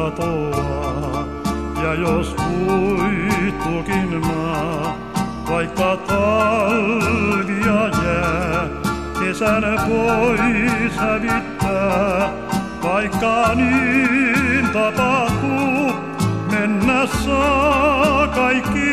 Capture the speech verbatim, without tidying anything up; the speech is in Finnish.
katoaa. Ja jos uittukin maa, vaikka talvia jää, kesän pois hävittää, vaikka niin tapahtuu, mennä saa kaikki